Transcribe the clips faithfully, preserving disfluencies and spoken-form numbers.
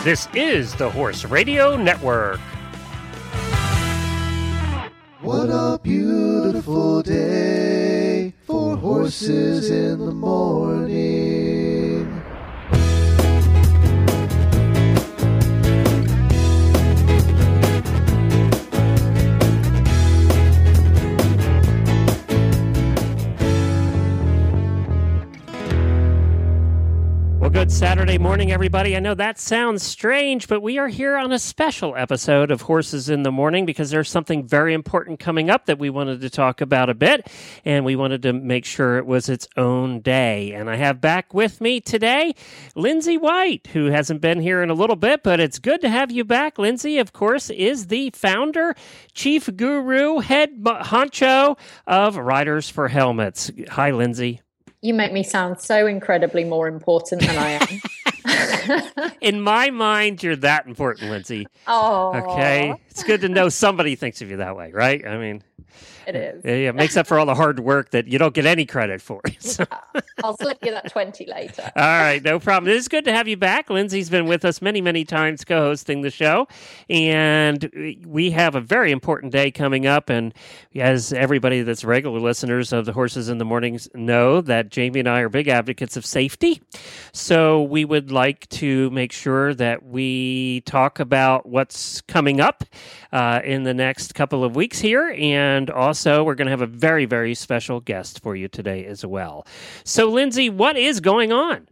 This is the Horse Radio Network. What a beautiful day for horses in the morning. Well, good Saturday morning, everybody. I know that sounds strange, but we are here on a special episode of Horses in the Morning because there's something very important coming up that we wanted to talk about a bit, and we wanted to make sure it was its own day. And I have back with me today Lindsay White, who hasn't been here in a little bit, but it's good to have you back. Lindsay, of course, is the founder, chief guru, head honcho of Riders for Helmets. Hi, Lindsay. You make me sound so incredibly more important than I am. In my mind, you're that important, Lindsay. Oh. Okay. It's good to know somebody thinks of you that way, right? I mean, it is. Yeah, it makes up for all the hard work that you don't get any credit for. So. I'll slip you that twenty later. All right, no problem. It is good to have you back. Lindsay's been with us many, many times co-hosting the show, and we have a very important day coming up. And as everybody that's regular listeners of the Horses in the Mornings know, that Jamie and I are big advocates of safety. So we would like to make sure that we talk about what's coming up uh, in the next couple of weeks here, and also we're going to have a very, very special guest for you today as well. So, Lindsay, what is going on?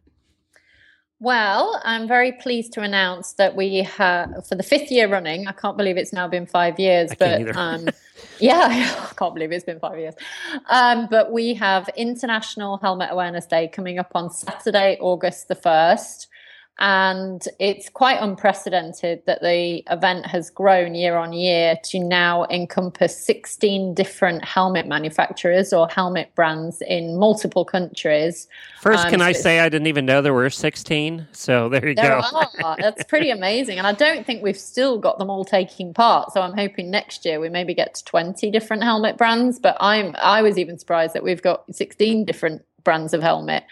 Well, I'm very pleased to announce that we have, for the fifth year running, I can't believe it's now been five years, I but can't either. um, yeah, I can't believe it's been five years. Um, but we have International Helmet Awareness Day coming up on Saturday, August the first. And it's quite unprecedented that the event has grown year on year to now encompass sixteen different helmet manufacturers or helmet brands in multiple countries. First, um, can so I say I didn't even know there were sixteen? So there you there go. Are. That's pretty amazing. And I don't think we've still got them all taking part. So I'm hoping next year we maybe get to twenty different helmet brands. But I'm I was even surprised that we've got sixteen different brands of helmet.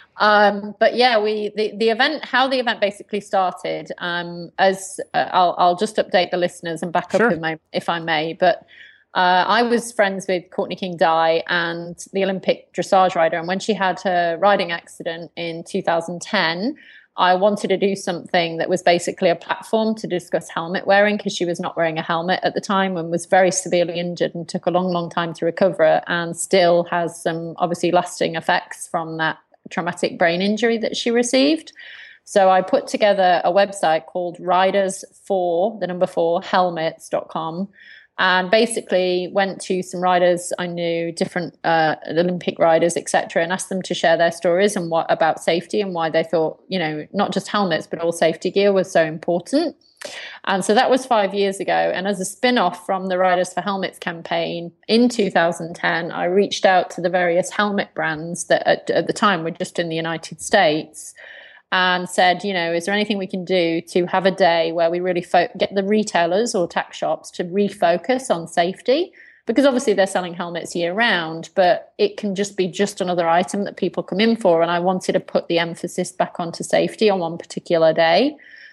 Um, but yeah, we the, the event, how the event basically started, um, as uh, I'll, I'll just update the listeners and back up Sure. if, my, if I may. But uh, I was friends with Courtney King Dye and the Olympic dressage rider. And when she had her riding accident in two thousand ten, I wanted to do something that was basically a platform to discuss helmet wearing because she was not wearing a helmet at the time and was very severely injured and took a long, long time to recover and still has some obviously lasting effects from that traumatic brain injury that she received. So I put together a website called riders for the number four helmets dot com and basically went to some riders I knew, different uh, Olympic riders, et cetera, and asked them to share their stories and what about safety and why they thought, you know, not just helmets, but all safety gear was so important. And so that was five years ago. And as a spin-off from the Riders for Helmets campaign in two thousand ten, I reached out to the various helmet brands that at, at the time were just in the United States and said, you know, is there anything we can do to have a day where we really fo- get the retailers or tack shops to refocus on safety? Because obviously they're selling helmets year round, but it can just be just another item that people come in for. And I wanted to put the emphasis back onto safety on one particular day.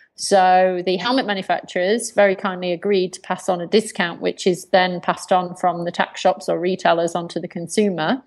So the helmet manufacturers very kindly agreed to pass on a discount, which is then passed on from the tack shops or retailers onto the consumer.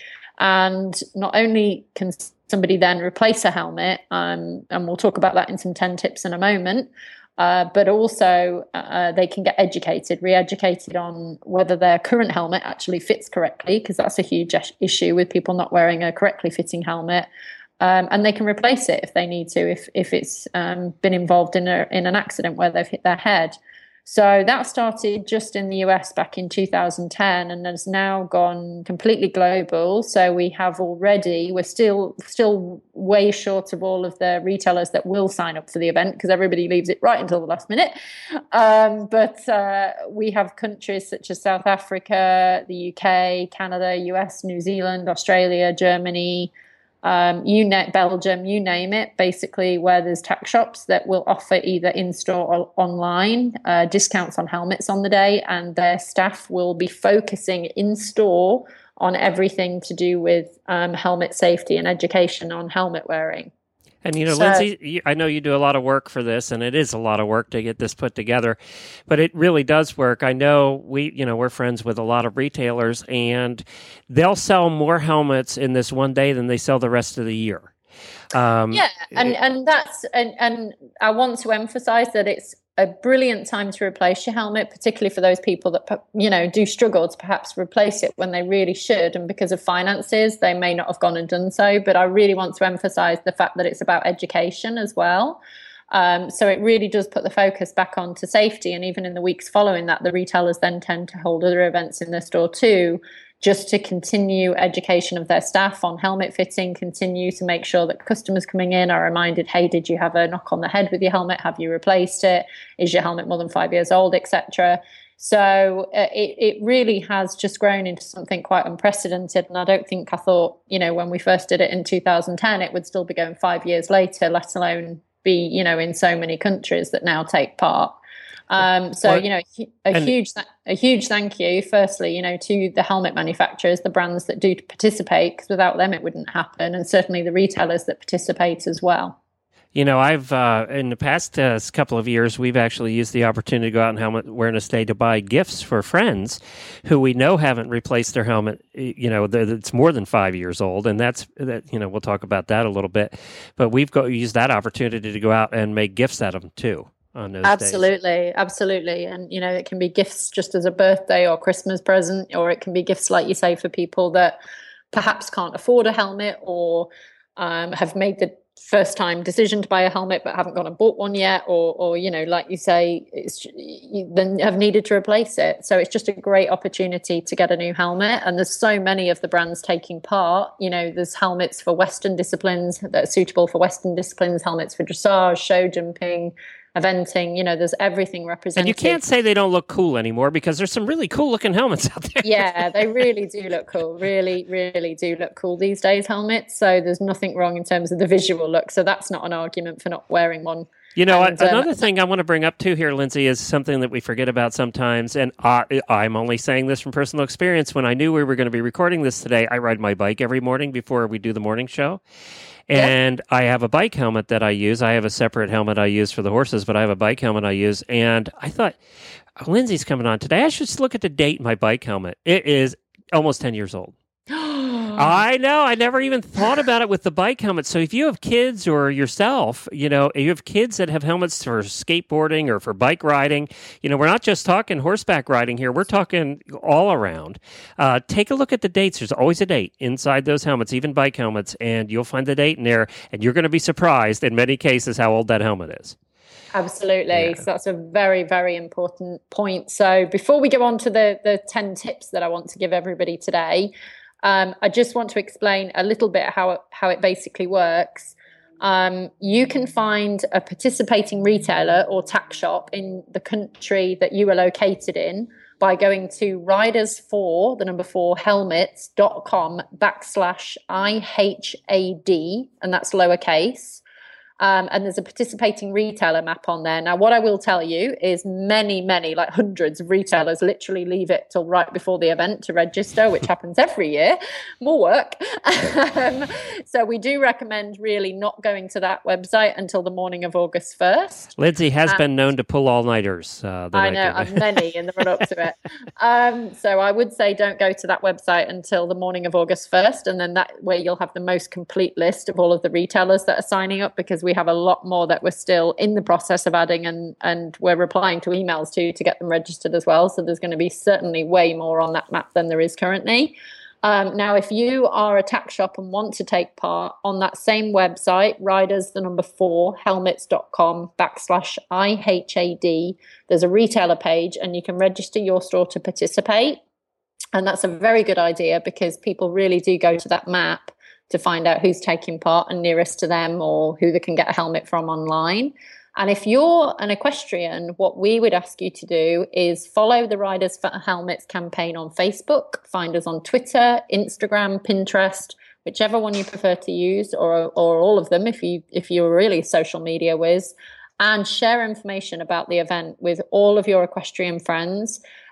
And not only can somebody then replace a helmet, um, and we'll talk about that in some ten tips in a moment, uh, but also uh, they can get educated, re-educated on whether their current helmet actually fits correctly, because that's a huge issue with people not wearing a correctly fitting helmet. Um, and they can replace it if they need to, if if it's um, been involved in a in an accident where they've hit their head. So that started just in the U S back in two thousand ten and has now gone completely global. So we have already, we're still still way short of all of the retailers that will sign up for the event because everybody leaves it right until the last minute. Um, but uh, we have countries such as South Africa, the U K, Canada, U S, New Zealand, Australia, Germany, Um, you na- Belgium, you name it, basically where there's tack shops that will offer either in-store or online uh, discounts on helmets on the day, and their staff will be focusing in-store on everything to do with um, helmet safety and education on helmet wearing. And, you know, So- Lindsay, you, I know you do a lot of work for this, and it is a lot of work to get this put together, but it really does work. I know we, you know, we're friends with a lot of retailers, and they'll sell more helmets in this one day than they sell the rest of the year. Um, yeah, and and that's and and I want to emphasize that it's a brilliant time to replace your helmet, particularly for those people that, you know, do struggle to perhaps replace it when they really should, and because of finances they may not have gone and done so. But I really want to emphasize the fact that it's about education as well. Um, so it really does put the focus back onto safety, and even in the weeks following that, the retailers then tend to hold other events in their store too, just to continue education of their staff on helmet fitting, continue to make sure that customers coming in are reminded, hey, did you have a knock on the head with your helmet? Have you replaced it? Is your helmet more than five years old, et cetera? So uh, it, it really has just grown into something quite unprecedented. And I don't think I thought, you know, when we first did it in two thousand ten, it would still be going five years later, let alone be, you know, in so many countries that now take part. Um, so, Well, you know, a and- huge, th- a huge thank you, firstly, you know, to the helmet manufacturers, the brands that do participate, because without them, it wouldn't happen. And certainly the retailers that participate as well. You know, I've, uh, in the past uh, couple of years, we've actually used the opportunity to go out on Helmet Awareness Day to buy gifts for friends who we know haven't replaced their helmet, you know, that's more than five years old. And that's, that, you know, we'll talk about that a little bit. But we've got used that opportunity to go out and make gifts out of them too. On those Absolutely, days. absolutely. And, you know, it can be gifts just as a birthday or Christmas present, or it can be gifts, like you say, for people that perhaps can't afford a helmet, or um, have made the first time decision to buy a helmet but haven't gone and bought one yet, or, or you know, like you say, it's you then have needed to replace it. So it's just a great opportunity to get a new helmet. And there's so many of the brands taking part. You know, there's helmets for Western disciplines that are suitable for Western disciplines, helmets for dressage, show jumping, eventing, you know, there's everything represented. And you can't say they don't look cool anymore, because there's some really cool looking helmets out there. Yeah, they really do look cool. Really, really do look cool these days, helmets. So there's nothing wrong in terms of the visual look. So that's not an argument for not wearing one. You know, And, um, um, another thing I want to bring up too here, Lindsay, is something that we forget about sometimes. And I, I'm only saying this from personal experience. When I knew we were going to be recording this today, I ride my bike every morning before we do the morning show. And yeah. I have a bike helmet that I use. I have a separate helmet I use for the horses, but I have a bike helmet I use. And I thought, Lindsay's coming on today. I should look at the date in my bike helmet. It is almost ten years old. I know. I never even thought about it with the bike helmet. So if you have kids or yourself, you know, you have kids that have helmets for skateboarding or for bike riding, you know, we're not just talking horseback riding here. We're talking all around. Uh, take a look at the dates. There's always a date inside those helmets, even bike helmets, and you'll find the date in there, and you're going to be surprised in many cases how old that helmet is. Absolutely. Yeah. So that's a very, very important point. So before we go on to the, the ten tips that I want to give everybody today, Um, I just want to explain a little bit how it, how it basically works. Um, you can find a participating retailer or tack shop in the country that you are located in by going to riders for the number four helmets.com backslash IHAD, and that's lowercase. Um, and there's a participating retailer map on there. Now, what I will tell you is many, many, like hundreds of retailers literally leave it till right before the event to register, which happens every year. More work. um, so we do recommend really not going to that website until the morning of August first. Lindsay has and been known to pull all-nighters. Uh, I know, and many in the run-up to it. Um, so I would say don't go to that website until the morning of August first, and then that way you'll have the most complete list of all of the retailers that are signing up, because we We have a lot more that we're still in the process of adding, and and we're replying to emails to to get them registered as well. So there's going to be certainly way more on that map than there is currently. Um, now, if you are a tack shop and want to take part, on that same website, riders the number four helmets.com backslash IHAD, there's a retailer page, and you can register your store to participate. And that's a very good idea, because people really do go to that map to find out who's taking part and nearest to them, or who they can get a helmet from online. And if you're an equestrian, what we would ask you to do is follow the Riders for Helmets campaign on Facebook, find us on Twitter, Instagram, Pinterest, whichever one you prefer to use, or or all of them if you if you're really social media whiz, and share information about the event with all of your equestrian friends.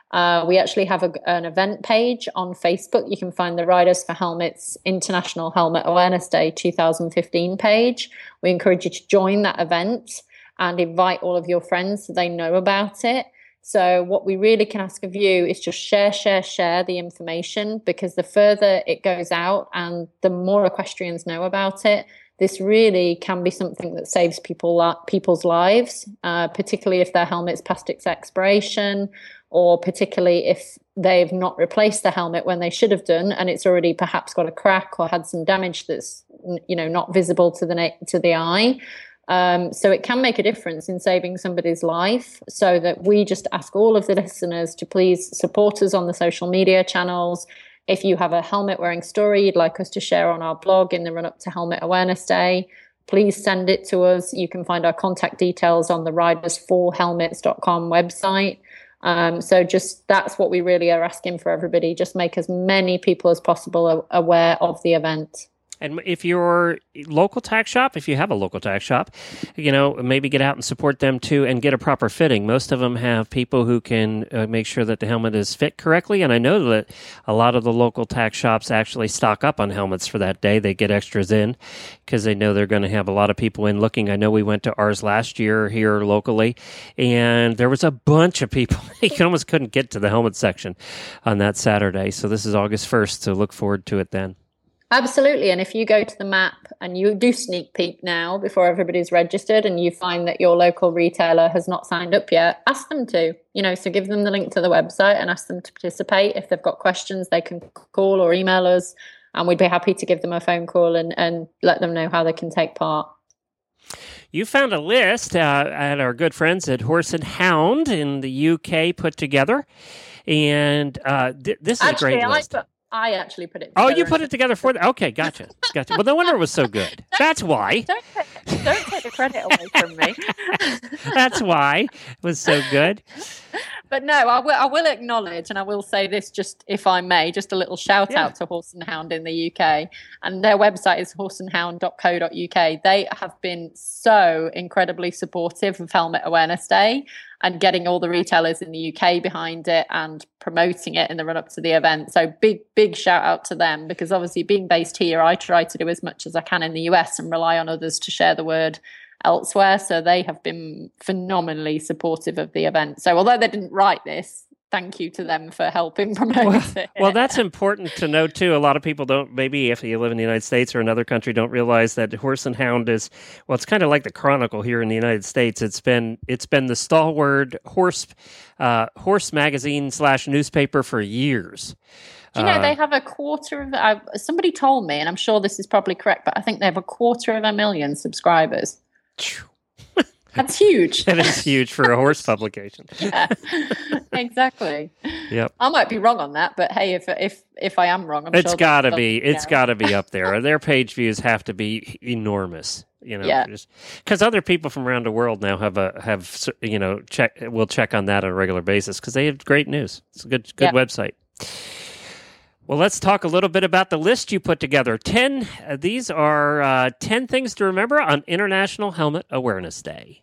Uh, we actually have a, an event page on Facebook. You can find the Riders for Helmets International Helmet Awareness Day twenty fifteen page. We encourage you to join that event and invite all of your friends so they know about it. So what we really can ask of you is just share, share, share the information, because the further it goes out and the more equestrians know about it, this really can be something that saves people people's lives, uh, particularly if their helmet's past its expiration, or particularly if they've not replaced the helmet when they should have done, and it's already perhaps got a crack or had some damage that's, you know, not visible to the na- to the eye. Um, so it can make a difference in saving somebody's life. So that we just ask all of the listeners to please support us on the social media channels. If you have a helmet wearing story you'd like us to share on our blog in the run up to Helmet Awareness Day, please send it to us. You can find our contact details on the riders for helmets dot com website. Um, so just that's what we really are asking for everybody. Just make as many people as possible aware of the event. And if you're local tack shop, if you have a local tack shop, you know, maybe get out and support them too and get a proper fitting. Most of them have people who can uh, make sure that the helmet is fit correctly. And I know that a lot of the local tack shops actually stock up on helmets for that day. They get extras in because they know they're going to have a lot of people in looking. I know we went to ours last year here locally, and there was a bunch of people. You almost couldn't get to the helmet section on that Saturday. So this is August first, so look forward to it then. Absolutely. And if you go to the map and you do sneak peek now before everybody's registered and you find that your local retailer has not signed up yet, ask them to, you know, so give them the link to the website and ask them to participate. If they've got questions, they can call or email us, and we'd be happy to give them a phone call and, and let them know how they can take part. You found a list uh, at our good friends at Horse and Hound in the U K put together. And uh, th- this is Actually, a great list. I put- I actually put it together. Oh, you put it together for the Okay, gotcha. Gotcha. Well, no wonder it was so good. That's why. Don't, take, don't take the credit away from me. That's why it was so good. But no, I will, I will acknowledge, and I will say this just, if I may, just a little shout yeah. out to Horse and Hound in the U K. And their website is horse and hound dot co dot U K. They have been so incredibly supportive of Helmet Awareness Day and getting all the retailers in the U K behind it and promoting it in the run up to the event. So big, big shout out to them, because obviously being based here, I try to do as much as I can in the U S and rely on others to share the word elsewhere. So they have been phenomenally supportive of the event. So although they didn't write this, thank you to them for helping promote well, it. Well, that's important to know too. A lot of people don't, maybe if you live in the United States or another country, don't realize that Horse and Hound is, well, it's kind of like the Chronicle here in the United States. It's been it's been the stalwart horse uh, horse magazine slash newspaper for years. Do you know, uh, they have a quarter of, uh, somebody told me, and I'm sure this is probably correct, but I think they have a quarter of a million subscribers. That's huge. That is huge for a horse publication. Yeah, exactly. Yep. I might be wrong on that, but hey, if if if I am wrong, I'm it's sure gotta be. It's know. gotta be up there. Their page views have to be enormous. You know, yeah. Because other people from around the world now have a have you know check will check on that on a regular basis because they have great news. It's a good good yeah. website. Well, let's talk a little bit about the list you put together. Ten. Uh, these are uh, ten things to remember on International Helmet Awareness Day.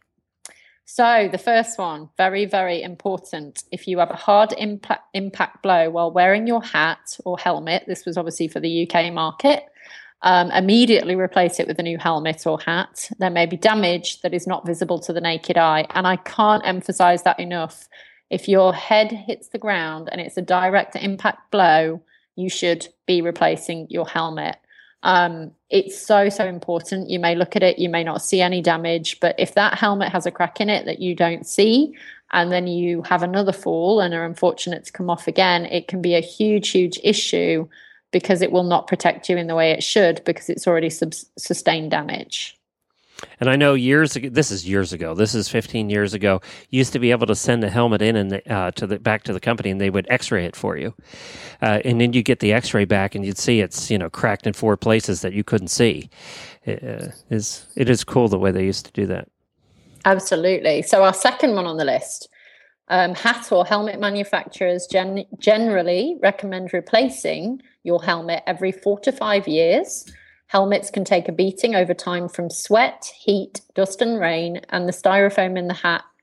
So the first one, very, very important. If you have a hard impact, impact blow while wearing your hat or helmet, this was obviously for the U K market, um, immediately replace it with a new helmet or hat. There may be damage that is not visible to the naked eye. And I can't emphasize that enough. If your head hits the ground and it's a direct impact blow, you should be replacing your helmet. Um, it's so, so important. You may look at it, you may not see any damage, but if that helmet has a crack in it that you don't see, and then you have another fall and are unfortunate to come off again, it can be a huge, huge issue because it will not protect you in the way it should because it's already sub- sustained damage. And I know years ago, this is years ago, this is fifteen years ago, you used to be able to send a helmet in and uh, to the back to the company and they would x-ray it for you. Uh, and then you get the x-ray back and you'd see it's, you know, cracked in four places that you couldn't see. It, uh, is, it is cool the way they used to do that. Absolutely. So our second one on the list, um, hat or helmet manufacturers gen- generally recommend replacing your helmet every four to five years. Helmets can take a beating over time from sweat, heat, dust and rain, and the styrofoam in the hat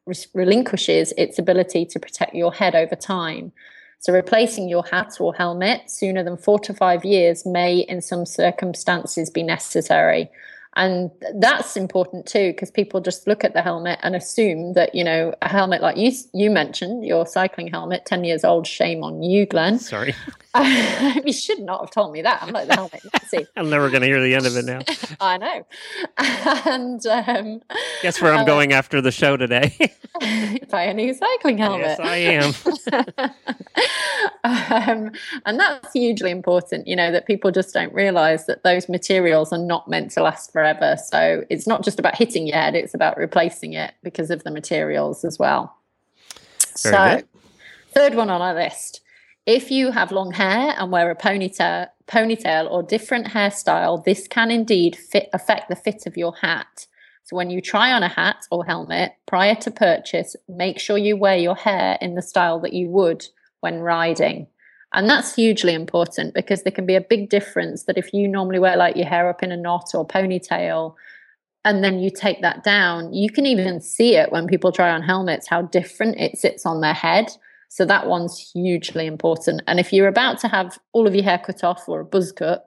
re- relinquishes its ability to protect your head over time. So replacing your hat or helmet sooner than four to five years may, in some circumstances, be necessary. And that's important too, because people just look at the helmet and assume that, you know, a helmet like you you mentioned, your cycling helmet, ten years old, shame on you, Glenn. Sorry. You should not have told me that. I'm like the helmet Nazi. I'm never going to hear the end of it now. I know. And um, guess where I'm uh, going after the show today? Buy a new cycling helmet. Yes, I am. um, and that's hugely important, you know, that people just don't realize that those materials are not meant to last forever. So it's not just about hitting your head, it's about replacing it because of the materials as well. Very so, good. Third one on our list. If you have long hair and wear a ponytail, ponytail or different hairstyle, this can indeed fit, affect the fit of your hat. So when you try on a hat or helmet prior to purchase, make sure you wear your hair in the style that you would when riding. And that's hugely important because there can be a big difference that if you normally wear like your hair up in a knot or ponytail, and then you take that down, you can even see it when people try on helmets, how different it sits on their head. So that one's hugely important. And if you're about to have all of your hair cut off or a buzz cut,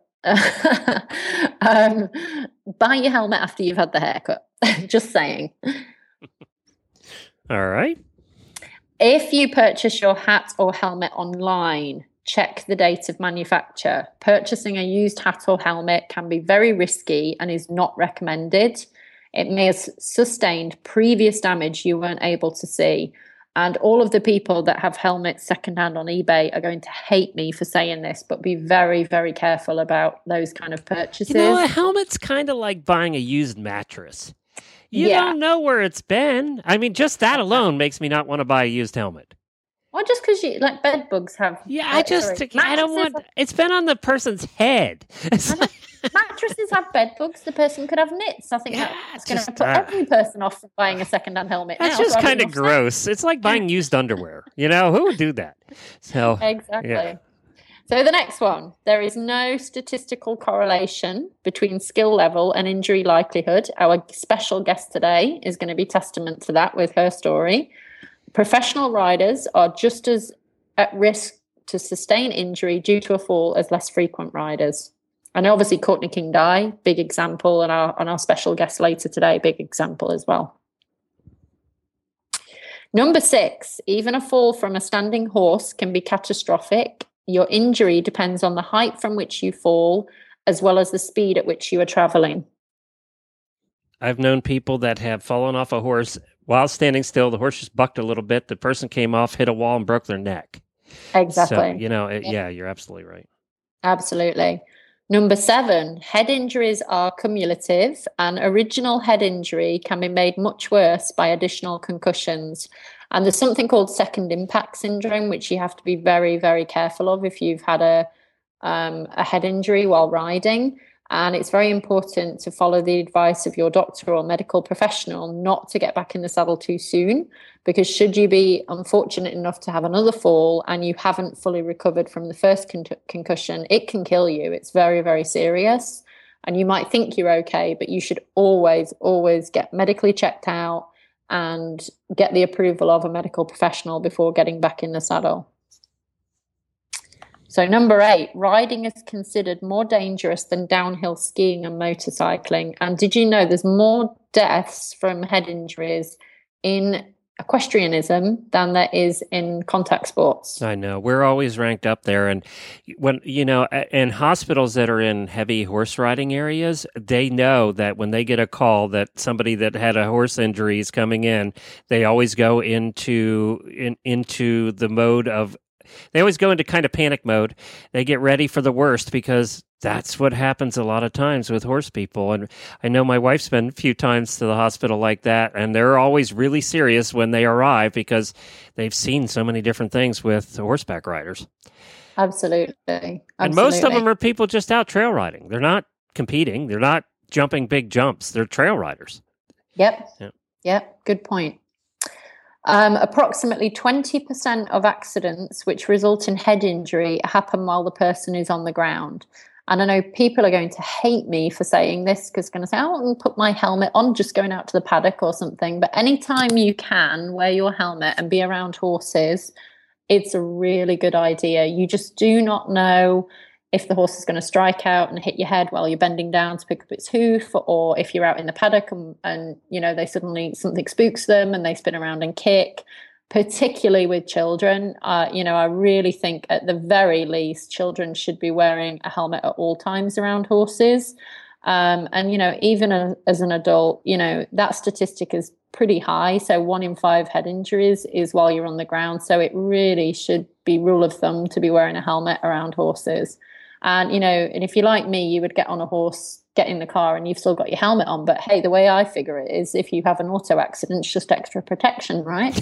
um, buy your helmet after you've had the haircut. Just saying. All right. If you purchase your hat or helmet online, check the date of manufacture. Purchasing a used hat or helmet can be very risky and is not recommended. It may have sustained previous damage you weren't able to see. And all of the people that have helmets secondhand on eBay are going to hate me for saying this, but be very, very careful about those kind of purchases. You know, a helmet's kind of like buying a used mattress. You yeah. don't know where it's been. I mean, just that alone makes me not want to buy a used helmet. Well, just because you like bed bugs have. Yeah, I just sorry, I don't want. Have, it's been on the person's head. Mattresses have bed bugs. The person could have nits. I think yeah, that's going to put uh, every person off from buying a second-hand helmet. That's now, just kind of gross. Sense. It's like buying used underwear. You know, who would do that? So exactly. Yeah. So the next one, there is no statistical correlation between skill level and injury likelihood. Our special guest today is going to be testament to that with her story. Professional riders are just as at risk to sustain injury due to a fall as less frequent riders. And obviously Courtney King Dye, big example, and our, and our special guest later today, big example as well. Number six, even a fall from a standing horse can be catastrophic. Your injury depends on the height from which you fall, as well as the speed at which you are traveling. I've known people that have fallen off a horse while standing still. The horse just bucked a little bit. The person came off, hit a wall, and broke their neck. Exactly. So, you know, it, yeah. yeah, you're absolutely right. Absolutely. Number seven, head injuries are cumulative, and original head injury can be made much worse by additional concussions. And there's something called second impact syndrome, which you have to be very, very careful of if you've had a um, a head injury while riding. And it's very important to follow the advice of your doctor or medical professional not to get back in the saddle too soon, because should you be unfortunate enough to have another fall and you haven't fully recovered from the first con- concussion, it can kill you. It's very, very serious. And you might think you're okay, but you should always, always get medically checked out and get the approval of a medical professional before getting back in the saddle. So number eight, riding is considered more dangerous than downhill skiing and motorcycling. And did you know there's more deaths from head injuries in equestrianism than there is in contact sports? I know. We're always ranked up there. And when, you know, in hospitals that are in heavy horse riding areas, they know that when they get a call that somebody that had a horse injury is coming in, they always go into in, into the mode of They always go into kind of panic mode. They get ready for the worst because that's what happens a lot of times with horse people. And I know my wife's been a few times to the hospital like that, and they're always really serious when they arrive because they've seen so many different things with horseback riders. Absolutely. Absolutely. And most of them are people just out trail riding. They're not competing. They're not jumping big jumps. They're trail riders. Yep. Yep. Yep. Good point. Um, approximately twenty percent of accidents which result in head injury happen while the person is on the ground. And I know people are going to hate me for saying this because going to say, oh, I'll put my helmet on just going out to the paddock or something. But anytime you can wear your helmet and be around horses, it's a really good idea. You just do not know if the horse is going to strike out and hit your head while you're bending down to pick up its hoof, or if you're out in the paddock and, and you know, they suddenly, something spooks them and they spin around and kick, particularly with children. Uh, you know, I really think at the very least, children should be wearing a helmet at all times around horses. Um, and, you know, even a, as an adult, you know, that statistic is pretty high. So one in five head injuries is while you're on the ground. So it really should be rule of thumb to be wearing a helmet around horses. And, you know, and if you're like me, you would get on a horse, get in the car, and you've still got your helmet on. But hey, the way I figure it is if you have an auto accident, it's just extra protection, right?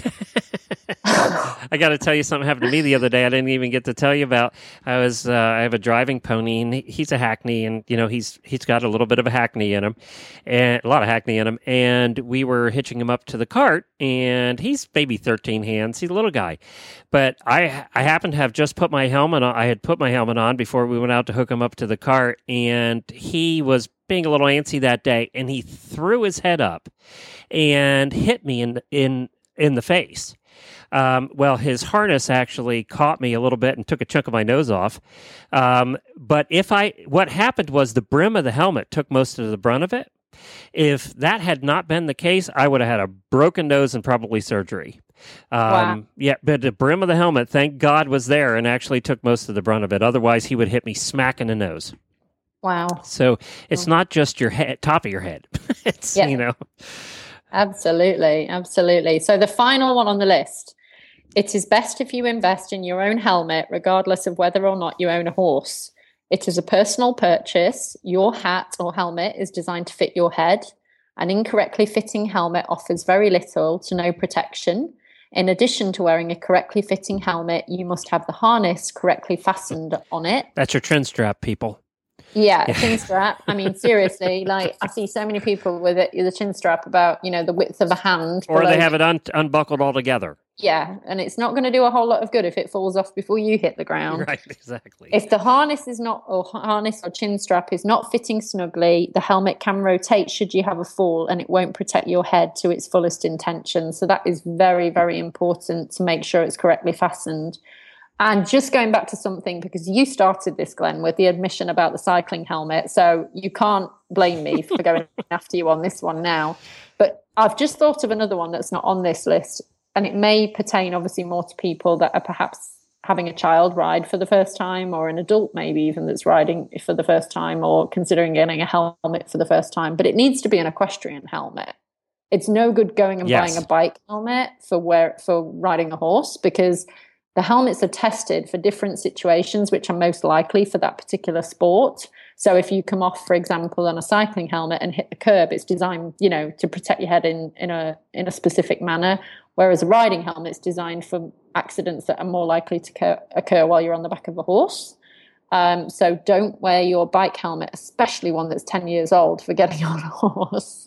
I got to tell you something happened to me the other day I didn't even get to tell you about. I was, uh, I have a driving pony, and he's a hackney, and, you know, he's he's got a little bit of a hackney in him, and a lot of hackney in him. And we were hitching him up to the cart, and he's maybe thirteen hands. He's a little guy. But I I happened to have just put my helmet on. I had put my helmet on before we went out to hook him up to the cart, and he was being a little antsy that day, and he threw his head up and hit me in in in the face. Um, well, his harness actually caught me a little bit and took a chunk of my nose off. Um, but if I, what happened was the brim of the helmet took most of the brunt of it. If that had not been the case, I would have had a broken nose and probably surgery. Um, Wow. Yeah, but the brim of the helmet, thank God, was there and actually took most of the brunt of it. Otherwise, he would hit me smack in the nose. Wow. So it's not just your head, top of your head. It's, Yeah. you know. Absolutely. Absolutely. So the final one on the list, it is best if you invest in your own helmet, regardless of whether or not you own a horse. It is a personal purchase. Your hat or helmet is designed to fit your head. An incorrectly fitting helmet offers very little to no protection. In addition to wearing a correctly fitting helmet, you must have the harness correctly fastened on it. That's your chin strap, people. Yeah, chin strap. I mean, seriously, like I see so many people with it, the chin strap about, you know, the width of a hand. Or below- they have it un- unbuckled altogether. Yeah, and it's not going to do a whole lot of good if it falls off before you hit the ground. Right, exactly. If the harness is not, or harness or chin strap is not fitting snugly, the helmet can rotate should you have a fall, and it won't protect your head to its fullest intention. So that is very, very important to make sure it's correctly fastened. And just going back to something, because you started this, Glenn, with the admission about the cycling helmet. So you can't blame me for going after you on this one now. But I've just thought of another one that's not on this list. And it may pertain obviously more to people that are perhaps having a child ride for the first time, or an adult maybe even that's riding for the first time, or considering getting a helmet for the first time. But it needs to be an equestrian helmet. It's no good going and Yes. buying a bike helmet for where for riding a horse, because the helmets are tested for different situations, which are most likely for that particular sport. So if you come off, for example, on a cycling helmet and hit the curb, it's designed, you know, to protect your head in, in a in a specific manner. Whereas a riding helmet's designed for accidents that are more likely to occur, occur while you're on the back of a horse. Um, so don't wear your bike helmet, especially one that's ten years old, for getting on a horse.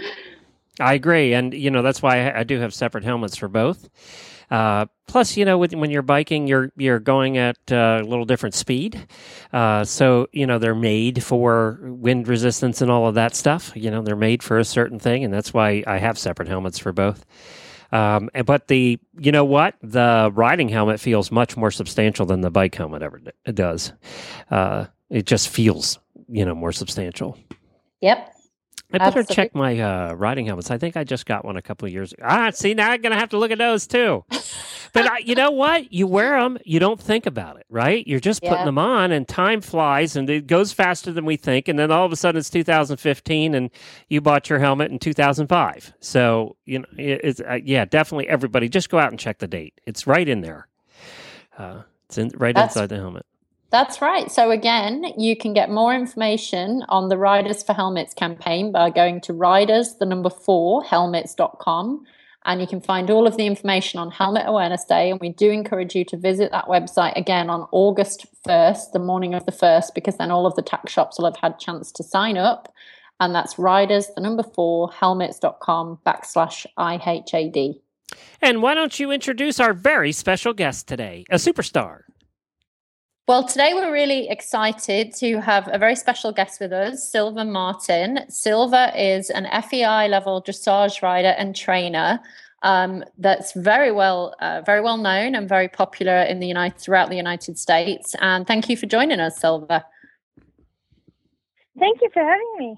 I agree. And, you know, that's why I, I do have separate helmets for both. Uh, plus, you know, with, when you're biking, you're you're going at uh, a little different speed. Uh, so, you know, they're made for wind resistance and all of that stuff. You know, they're made for a certain thing, and that's why I have separate helmets for both. Um, and- but the, you know what? The riding helmet feels much more substantial than the bike helmet ever d- does. Uh, it just feels, you know, more substantial. Yep. I better Absolutely. check my uh, riding helmets. I think I just got one a couple of years ago. Ah, see, now I'm going to have to look at those too. But I, you know what? You wear them, you don't think about it, right? You're just putting Yeah. them on, and time flies, and it goes faster than we think. And then all of a sudden it's two thousand fifteen, and you bought your helmet in two thousand five. So, you know, it, it's, uh, yeah, definitely everybody just go out and check the date. It's right in there. Uh, it's in, right That's- inside the helmet. That's right. So again, you can get more information on the Riders for Helmets campaign by going to riders, the number four, helmets dot com. And you can find all of the information on Helmet Awareness Day. And we do encourage you to visit that website again on August first, the morning of the first, because then all of the tack shops will have had a chance to sign up. And that's riders, the number four, helmets dot com backslash I H A D. And why don't you introduce our very special guest today, a superstar? Well, today we're really excited to have a very special guest with us, Silva Martin. Silva is an F E I level dressage rider and trainer um, that's very well, uh, very well known and very popular in the United throughout the United States. And thank you for joining us, Silva. Thank you for having me.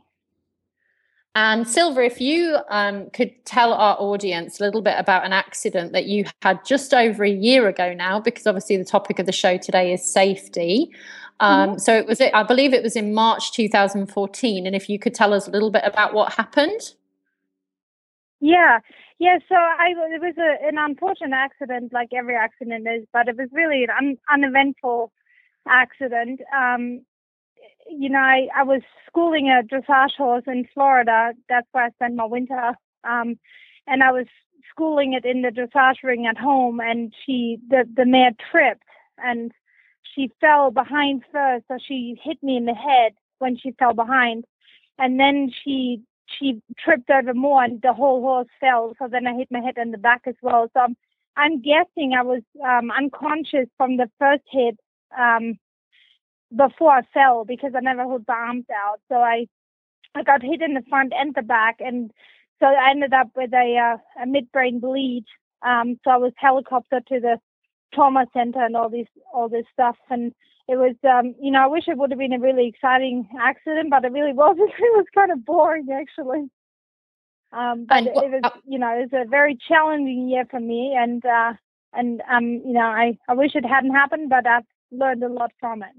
And Silva, if you um, could tell our audience a little bit about an accident that you had just over a year ago now, because obviously the topic of the show today is safety. Um, mm-hmm. So it was, I believe it was in March two thousand fourteen. And if you could tell us a little bit about what happened. Yeah, yeah. So I, it was a, an unfortunate accident, like every accident is, but it was really an un, uneventful accident. Um, You know, I, I was schooling a dressage horse in Florida. That's where I spent my winter. Um, and I was schooling it in the dressage ring at home, and she, the, the mare tripped, and she fell behind first. So she hit me in the head when she fell behind. And then she, she tripped over more, and the whole horse fell. So then I hit my head in the back as well. So I'm, I'm guessing I was um, unconscious from the first hit. Um, before I fell, because I never held my arms out. So I I got hit in the front and the back, and so I ended up with a, uh, a midbrain bleed. Um, so I was helicoptered to the trauma center and all this all this stuff. And it was, um, you know, I wish it would have been a really exciting accident, but it really wasn't. It was kind of boring, actually. Um, but and, it, it was, you know, it was a very challenging year for me, and uh, and um, you know, I, I wish it hadn't happened, but I've learned a lot from it.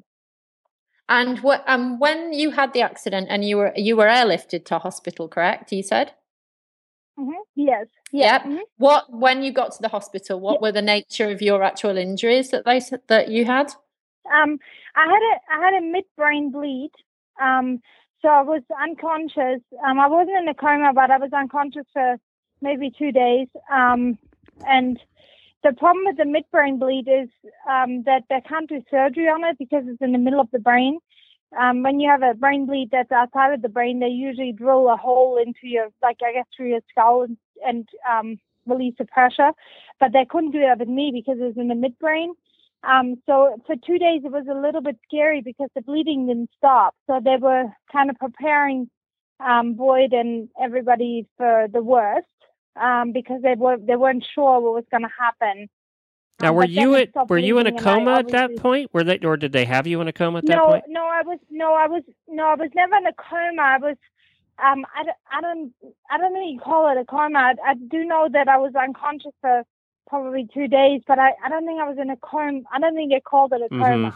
And what, um, when you had the accident and you were you were airlifted to hospital, correct? You said. Mm-hmm. Yes. Yeah. Yep. Mm-hmm. What when you got to the hospital? What yep. were the nature of your actual injuries that they that you had? Um, I had a I had a midbrain bleed. Um, so I was unconscious. Um, I wasn't in a coma, but I was unconscious for maybe two days. Um, and the problem with the midbrain bleed is um, that they can't do surgery on it because it's in the middle of the brain. Um, when you have a brain bleed that's outside of the brain, they usually drill a hole into your, like I guess, through your skull and, and um, release the pressure. But they couldn't do that with me because it was in the midbrain. Um, so for two days it was a little bit scary because the bleeding didn't stop. So they were kind of preparing um, Boyd and everybody for the worst. Um, because they were they weren't sure what was going to happen. Now, um, were you at were you in a coma at that point? Were they, or did they have you in a coma at no, that point? No, I was no, I was no, I was never in a coma. I was, um, I, I don't I don't really call it a coma. I, I do know that I was unconscious for probably two days, but I, I don't think I was in a coma. I don't think they called it a coma.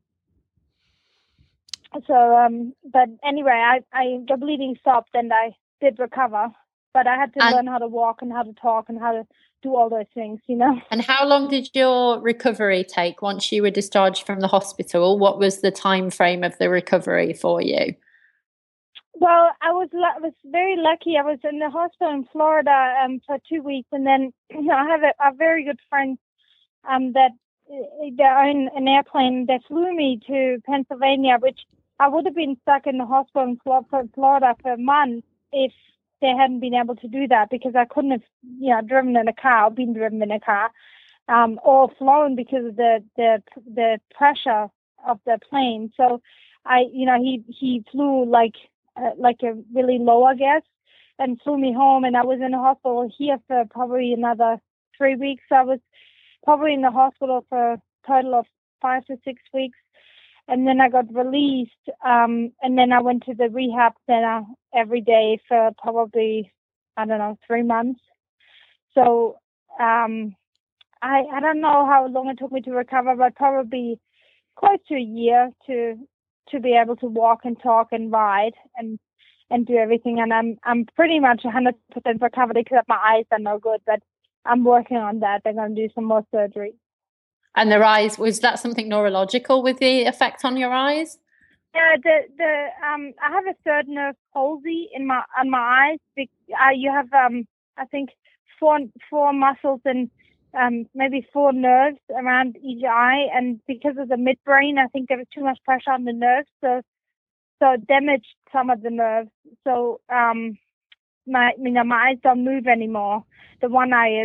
Mm-hmm. So, um, but anyway, I, I the bleeding stopped and I did recover. But I had to and, learn how to walk and how to talk and how to do all those things, you know. And how long did your recovery take once you were discharged from the hospital? What was the time frame of the recovery for you? Well, I was I was very lucky. I was in the hospital in Florida um, for two weeks, and then you know, I have a, a very good friend um, that they own an airplane that flew me to Pennsylvania, which I would have been stuck in the hospital in Florida for months if they hadn't been able to do that, because I couldn't have, you know, driven in a car, or been driven in a car, um, or flown because of the, the the pressure of the plane. So, I, you know, he he flew like uh, like a really low, I guess, and flew me home. And I was in the hospital here for probably another three weeks. I was probably in the hospital for a total of five to six weeks. And then I got released, um, and then I went to the rehab center every day for probably, I don't know, three months. So um, I I don't know how long it took me to recover, but probably close to a year to to be able to walk and talk and ride and and do everything. And I'm I'm pretty much one hundred percent recovered, except my eyes are no good, but I'm working on that. They're going to do some more surgery. And their eyes, was that something neurological with the effect on your eyes? Yeah, the the um I have a third nerve palsy in my on my eyes. Uh, you have um I think four four muscles and um maybe four nerves around each eye, and because of the midbrain, I think there was too much pressure on the nerves, so so it damaged some of the nerves. So um my you know my eyes don't move anymore. The one eye is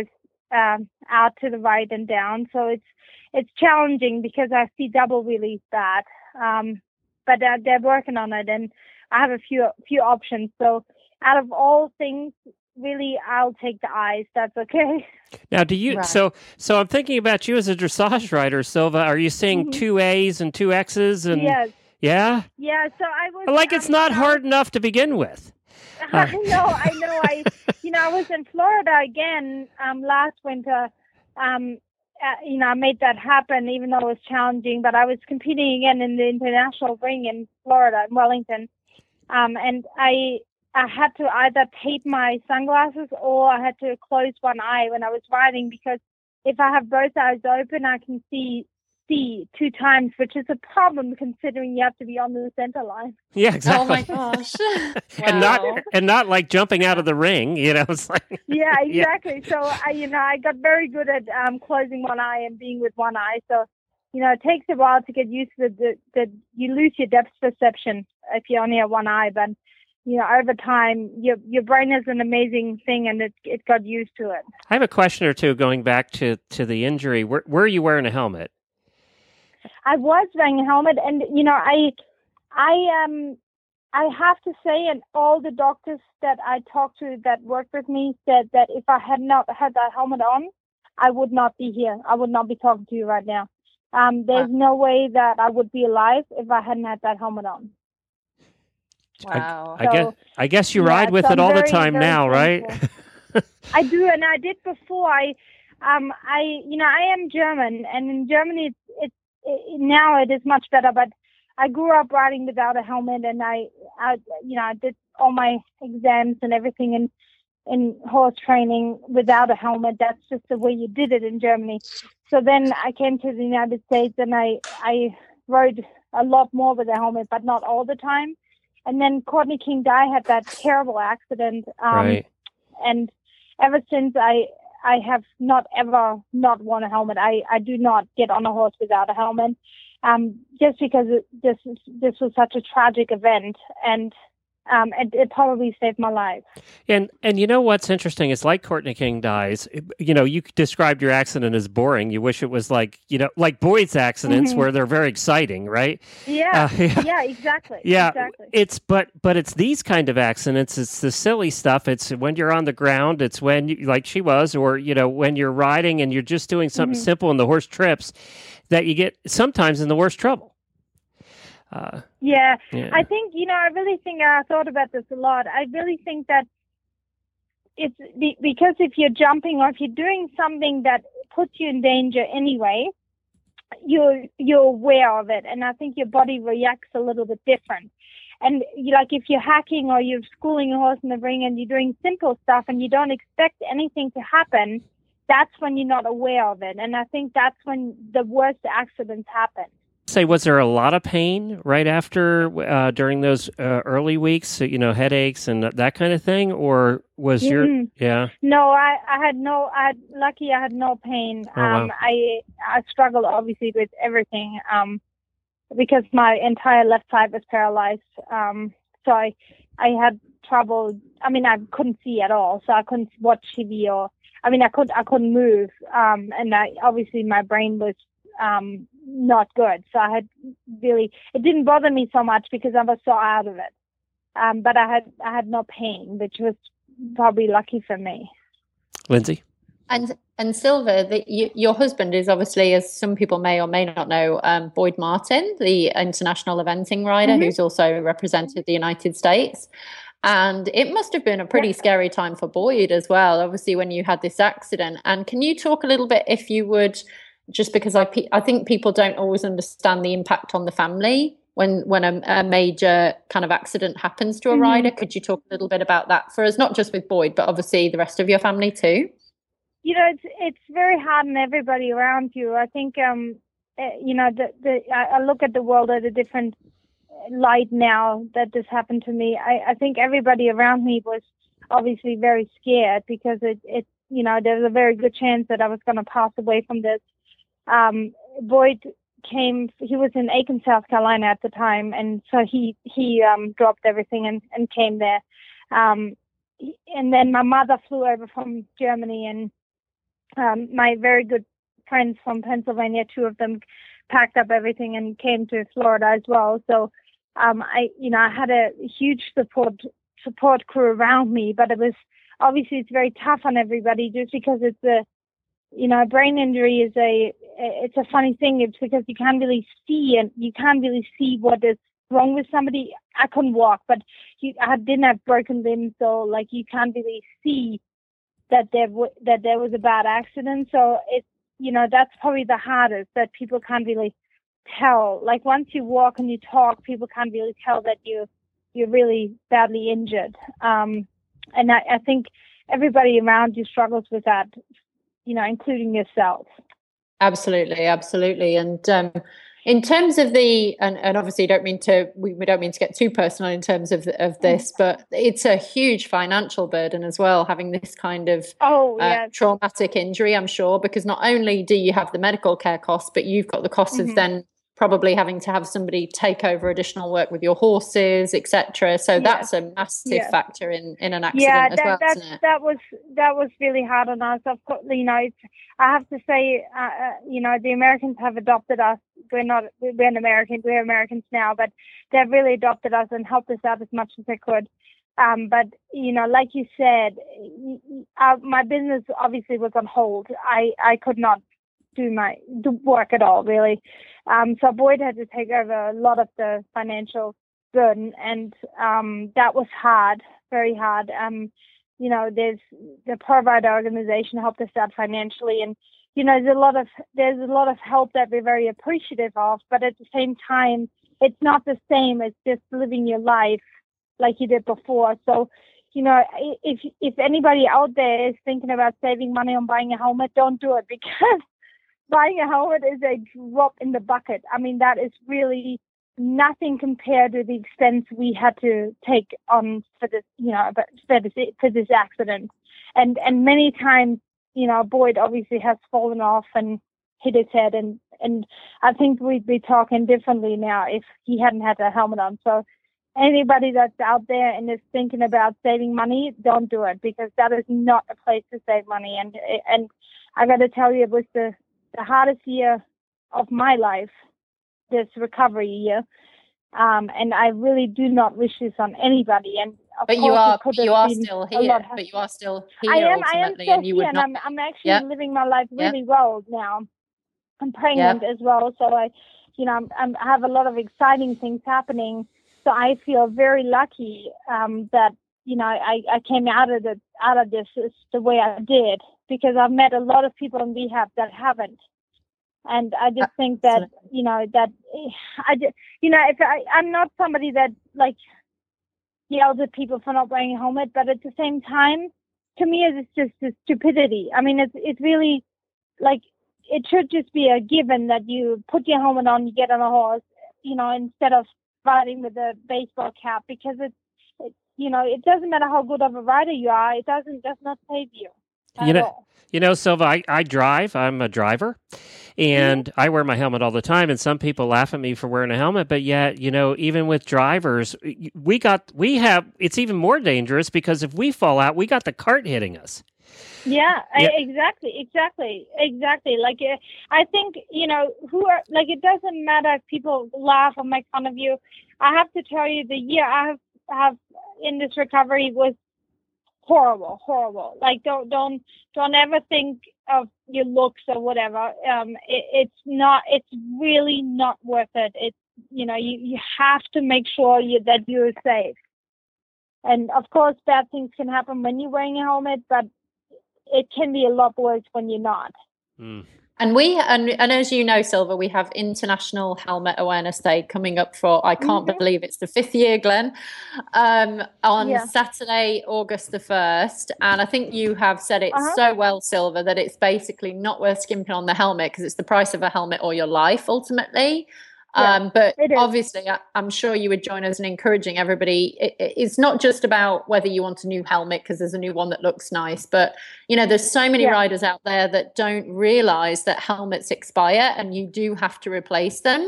um, out to the right and down. So it's it's challenging because I see double really bad. Um, but uh, they're working on it, and I have a few few options. So out of all things, really, I'll take the eyes. That's okay. Now, do you? Right. So, so I'm thinking about you as a dressage rider, Silva. Are you seeing Mhm. two A's and two X's? And Yes. yeah, Yeah. So I was like it's um, not I hard enough to begin with. I know, I know. I, you know, I was in Florida again um, last winter. Um, uh, you know, I made that happen, even though it was challenging. But I was competing again in the international ring in Florida, in Wellington, um, and I, I had to either tape my sunglasses or I had to close one eye when I was riding, because if I have both eyes open, I can see see two times, which is a problem considering you have to be on the center line. Yeah, exactly. Oh my gosh. And Wow. not and not like jumping out of the ring, you know. It's like Yeah, exactly. So I, you know, I got very good at um, closing one eye and being with one eye. So, you know, it takes a while to get used to the, the you lose your depth perception if you only have one eye. But, you know, over time, your your brain is an amazing thing, and it it got used to it. I have a question or two going back to to the injury. Where were you wearing a helmet? I was wearing a helmet, and you know, I, I um, I have to say, and all the doctors that I talked to that worked with me said that if I had not had that helmet on, I would not be here. I would not be talking to you right now. Um, there's no way that I would be alive if I hadn't had that helmet on. Wow. I guess I guess you Yeah, ride with so it I'm all the very, time very now, right? thankful. I do, and I did before. I, um, I, you know, I am German, and in Germany, it's, it's it, now it is much better. But I grew up riding without a helmet, and I, I, you know, I did all my exams and everything in in horse training without a helmet. That's just the way you did it in Germany. So then I came to the United States, and I, I rode a lot more with a helmet, but not all the time. And then Courtney King Dye had that terrible accident. Um, Right. And ever since, I I have not ever not worn a helmet. I, I do not get on a horse without a helmet, um, just because it, this this was such a tragic event, and um, it, it probably saved my life. And and you know what's interesting? It's like Courtney King Dies. You know, you described your accident as boring. You wish it was like, you know, like Boyd's accidents Mhm. where they're very exciting, right? Yeah, Uh, yeah. yeah, exactly. Yeah, exactly. it's but but it's these kind of accidents. It's the silly stuff. It's when you're on the ground. It's when you, like she was, or you know, when you're riding and you're just doing something Mhm. simple and the horse trips, that you get sometimes in the worst trouble. Uh, Yeah, yeah. I think, you know, I really think I thought about this a lot. I really think that it's be, because if you're jumping or if you're doing something that puts you in danger anyway, you're you're aware of it, and I think your body reacts a little bit different. And you, like if you're hacking or you're schooling a horse in the ring and you're doing simple stuff and you don't expect anything to happen, that's when you're not aware of it. And I think that's when the worst accidents happen. Say, was there a lot of pain right after uh, during those uh, early weeks? So, you know, headaches and that kind of thing, or was your Mm-mm. yeah? No, I, I had no. I had, lucky I had no pain. Oh, wow. Um, I I struggled obviously with everything. Um, because my entire left side was paralyzed. Um, so I I had trouble. I mean, I couldn't see at all, so I couldn't watch T V or. I mean, I could I couldn't move. Um, and I obviously my brain was um not good. So I had really. It didn't bother me so much because I was so out of it. Um, but I had I had no pain, which was probably lucky for me. Lindsay? And and Silva, the, you, your husband is obviously, as some people may or may not know, um, Boyd Martin, the international eventing rider, Mhm. who's also represented the United States. And it must have been a pretty Yeah. scary time for Boyd as well, obviously, when you had this accident. And can you talk a little bit, if you would, just because I, pe- I think people don't always understand the impact on the family when, when a, a major kind of accident happens to a Mhm. rider. Could you talk a little bit about that for us, not just with Boyd, but obviously the rest of your family too? You know, it's it's very hard on everybody around you. I think, um, uh, you know, the the I I look at the world at a different light now that this happened to me. I, I think everybody around me was obviously very scared because it, it you know, there was a very good chance that I was going to pass away from this. Um, Boyd came, he was in Aiken, South Carolina at the time, and so he he um, dropped everything and, and came there. Um, and then my mother flew over from Germany, and um, my very good friends from Pennsylvania, two of them packed up everything and came to Florida as well. So um, I, you know, I had a huge support support crew around me, but it was obviously it's very tough on everybody just because it's a, you know, a brain injury is a, it's a funny thing. It's because you can't really see and you can't really see what is wrong with somebody. I couldn't walk, but you, I didn't have broken limbs, so like you can't really see that there w- that there was a bad accident. So it's, you know, that's probably the hardest, that people can't really tell. Like once you walk and you talk, people can't really tell that you you're really badly injured. Um, and I, I think everybody around you struggles with that, you know, including yourself. Absolutely, absolutely. And um, in terms of the, and, and obviously don't mean to, we, we don't mean to get too personal in terms of of this, but it's a huge financial burden as well, having this kind of oh, uh, yes. traumatic injury, I'm sure, because not only do you have the medical care costs, but you've got the costs Mm-hmm. of then probably having to have somebody take over additional work with your horses, et cetera. So Yes. that's a massive Yes. factor in, in an accident Yeah, as that well, that, isn't it? that was that was really hard on us. Of course, you know, it's, I have to say, uh, uh, you know, the Americans have adopted us. We're not we're an American. We're Americans now, but they've really adopted us and helped us out as much as they could. Um, but you know, like you said, uh, my business obviously was on hold. I I could not do my do work at all, really. Um, so Boyd had to take over a lot of the financial burden, and um, that was hard, very hard. Um, you know, there's the provider organization helped us out financially, and you know, there's a lot of there's a lot of help that we're very appreciative of. But at the same time, it's not the same as just living your life like you did before. So, you know, if if anybody out there is thinking about saving money on buying a helmet, don't do it, because buying a helmet is a drop in the bucket. I mean, that is really nothing compared to the expense we had to take on for this, you know, for this, for this accident. And and many times, you know, Boyd obviously has fallen off and hit his head, and and I think we'd be talking differently now if he hadn't had a helmet on. So anybody that's out there and is thinking about saving money, don't do it, because that is not a place to save money. And and I got to tell you, it was the the hardest year of my life, this recovery year. Um, and I really do not wish this on anybody. And of But course, you are, it could but you have are been still a lot here. But you are still here I am, I am ultimately, still and you here, would and not. I'm, I'm actually Yep. living my life Yep. really well now. I'm pregnant as well, so I, you know, I'm, I'm, I have a lot of exciting things happening. So I feel very lucky um, that you know I, I came out of the out of this the way I did, because I've met a lot of people in rehab that haven't. And I just think that, you know, that I just, you know, if I, I'm not somebody that like yells at people for not wearing a helmet, but at the same time, to me, it's just a stupidity. I mean, it's, it's really like, it should just be a given that you put your helmet on, you get on a horse, you know, instead of riding with a baseball cap, because it's, it, you know, it doesn't matter how good of a rider you are. It doesn't, does not save you. You know, you know, Silva, I, I drive. I'm a driver, and mm-hmm. I wear my helmet all the time. And some people laugh at me for wearing a helmet, but yet, you know, even with drivers, we got, we have, it's even more dangerous, because if we fall out, we got the cart hitting us. Yeah, yeah. I, exactly, exactly, exactly. Like, uh, I think, you know, who are, like, it doesn't matter if people laugh or make fun of you. I have to tell you, the year I have, have in this recovery was horrible, horrible. Like, don't, don't, don't ever think of your looks or whatever. Um, it, it's not, it's really not worth it. It's, you know, you, you have to make sure you, that you're safe. And of course, bad things can happen when you're wearing a helmet, but it can be a lot worse when you're not. Mm. And we, and, and as you know, Silva, we have International Helmet Awareness Day coming up for, I can't mm-hmm. believe it's the fifth year, Glenn, um, on yeah. Saturday, August the first. And I think you have said it uh-huh. so well, Silva, that it's basically not worth skimping on the helmet, because it's the price of a helmet or your life, ultimately. Yeah, um, but obviously, I, I'm sure you would join us in encouraging everybody. It, it's not just about whether you want a new helmet because there's a new one that looks nice, but you know, there's so many yeah. riders out there that don't realize that helmets expire and you do have to replace them.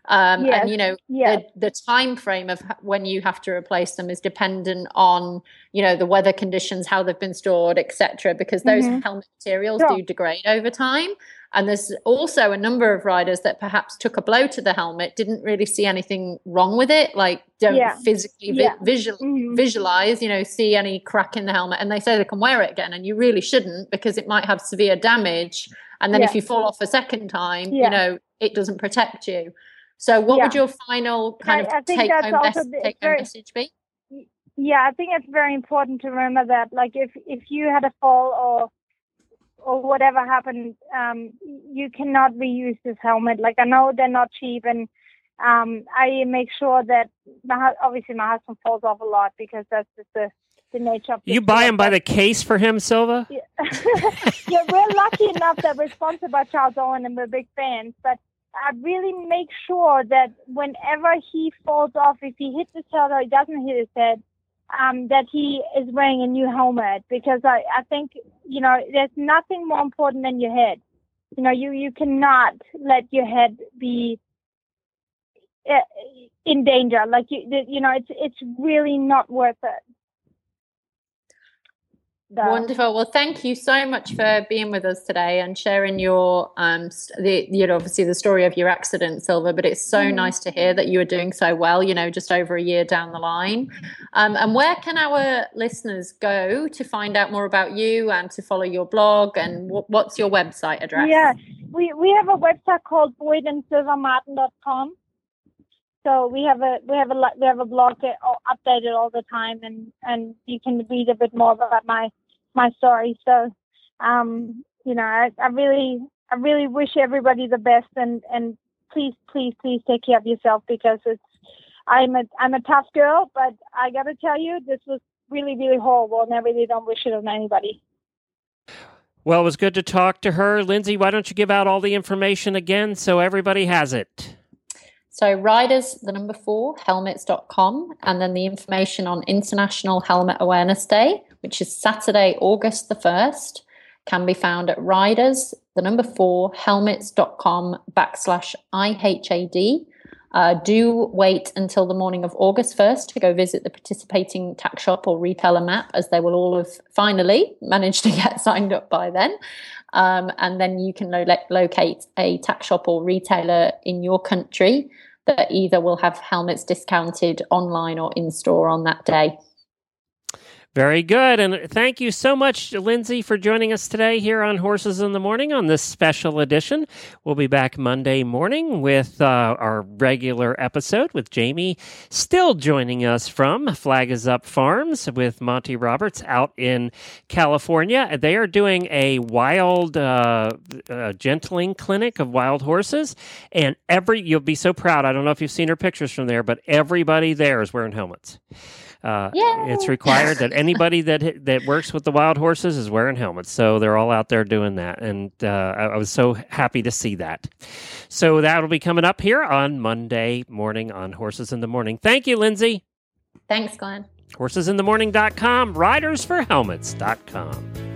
Um, Yes. And, you know, Yes. the, the time frame of when you have to replace them is dependent on, you know, the weather conditions, how they've been stored, et cetera, because those Mhm. helmet materials Sure. do degrade over time. And there's also a number of riders that perhaps took a blow to the helmet, didn't really see anything wrong with it, like don't Yeah. physically vi- Yeah. visual, Mhm. visualize, you know, see any crack in the helmet, and they say they can wear it again, and you really shouldn't, because it might have severe damage. And then Yeah. if you fall off a second time, Yeah. you know, it doesn't protect you. So what Yeah. would your final kind I- of I think take that's home, also mes- the- take home very- message be? Yeah, I think it's very important to remember that, like, if if you had a fall or or whatever happened, um, you cannot reuse this helmet. Like, I know they're not cheap, and um, I make sure that my hu- obviously my husband falls off a lot because that's just the, the nature of the You buy sport, him by but- the case for him, Silva? Yeah. Yeah, we're lucky enough that we're sponsored by Charles Owen and we're big fans, but I really make sure that whenever he falls off, if he hits his head or he doesn't hit his head, um, that he is wearing a new helmet, because I, I think, you know, there's nothing more important than your head. You know, you, you cannot let your head be uh, in danger. Like, you, you know, it's, it's really not worth it. So. Wonderful. Well, thank you so much for being with us today and sharing your, um, the, you know, obviously the story of your accident, Silva, but it's so Mhm. nice to hear that you are doing so well, you know, just over a year down the line. Um, and where can our listeners go to find out more about you and to follow your blog, and w- what's your website address? Yeah, we, we have a website called boyd and silva martin dot com. So we have a we have a we have a blog that updated all the time, and, and you can read a bit more about my my story. So, um, you know, I, I really I really wish everybody the best, and, and please please please take care of yourself, because it's I'm a I'm a tough girl, but I got to tell you, this was really really horrible, and I really don't wish it on anybody. Well, it was good to talk to her. Lindsay, why don't you give out all the information again so everybody has it? So riders, the number four, helmets dot com, and then the information on International Helmet Awareness Day, which is Saturday, August the first, can be found at riders, the number four, helmets dot com backslash I H A D. Uh, do wait until the morning of August first to go visit the participating tack shop or retailer map, as they will all have finally managed to get signed up by then. Um, and then you can lo- locate a tack shop or retailer in your country that either will have helmets discounted online or in store on that day. Very good. And thank you so much, Lindsay, for joining us today here on Horses in the Morning on this special edition. We'll be back Monday morning with uh, our regular episode with Jamie still joining us from Flag Is Up Farms with Monty Roberts out in California. They are doing a wild uh, uh, gentling clinic of wild horses. And every you'll be so proud. I don't know if you've seen her pictures from there, but everybody there is wearing helmets. Uh, it's required that anybody that that works with the wild horses is wearing helmets. So they're all out there doing that. And uh, I, I was so happy to see that. So that'll be coming up here on Monday morning on Horses in the Morning. Thank you, Lindsay. Thanks, Glenn. horses in the morning dot com, riders for helmets dot com.